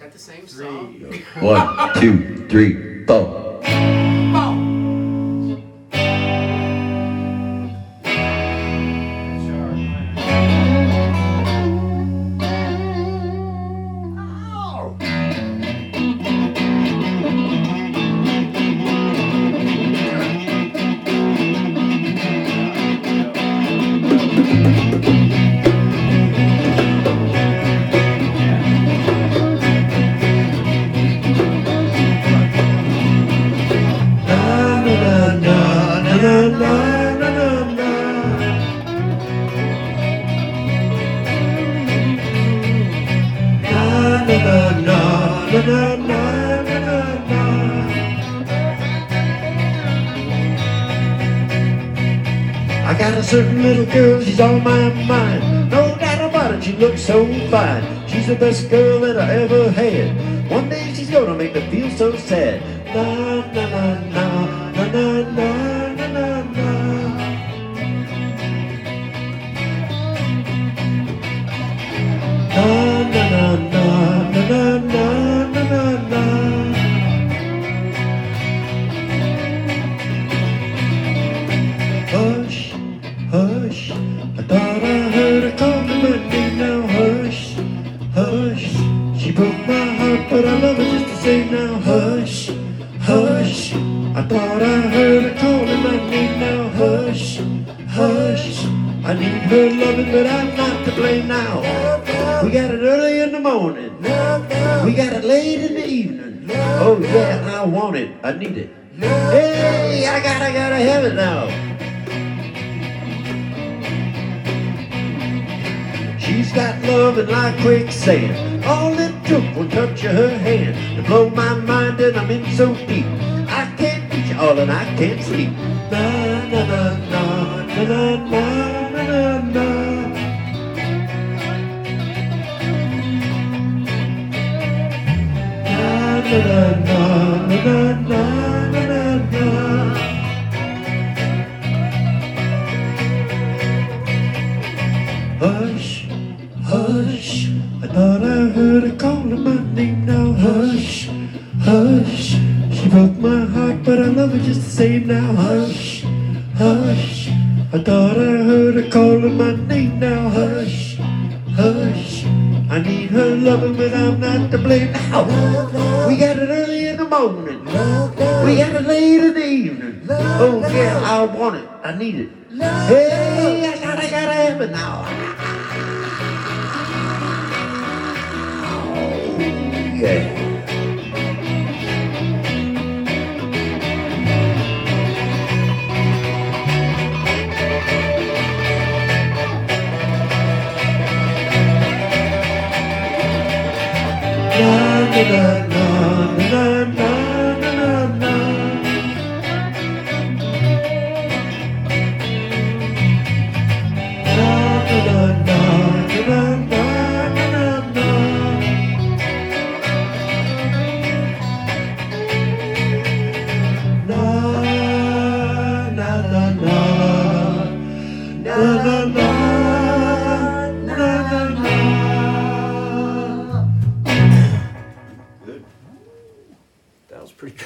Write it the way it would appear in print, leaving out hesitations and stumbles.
that the same song? 1, 2, 3, 4. I got a certain little girl, she's on my mind. No doubt about it, she looks so fine. She's the best girl that I ever had. One day she's gonna make me feel so sad. Na na na na na na na na na na. Na na na na na na na na na. Hush, hush, I thought I heard her calling my name. Now hush, hush, she broke my heart, but I love her just the same. Now hush, hush, I thought I heard her calling my name. Now hush, hush, I need her loving, but I'm not to blame now. We got it early in the morning, we got it late in the evening. Oh yeah, I want it, I need it. Hey, I gotta have it now. She's got loving like quicksand. All it took was touch of her hand to blow my mind, and I'm in so deep. I can't reach it all and I can't sleep. Na na na na na na na na na. Na na na na na na na. Hush, hush, I thought I heard her calling my name. Now hush, hush, she broke my heart, but I love her just the same. Now hush, hush, I thought I heard her calling my name. Now hush, hush, I need her loving, but I'm not to blame. Now we got it early in the morning, we got it late in the evening. Oh yeah, I want it, I need it. Hey, I gotta have it now. Yeah. Na na na